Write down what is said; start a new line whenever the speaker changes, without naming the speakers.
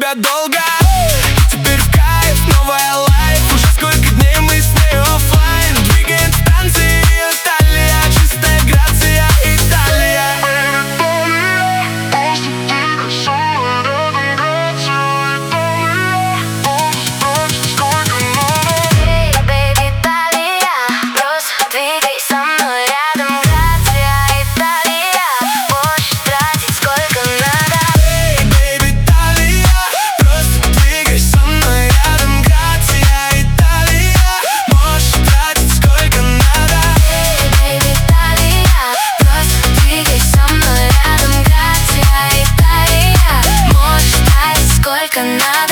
тебя долго. Теперь в кайф, новая лайф. Уже сколько дней мы с ней оффлайн. Двигаем станции, Италия, чистая грация, Италия.
Сколько надо.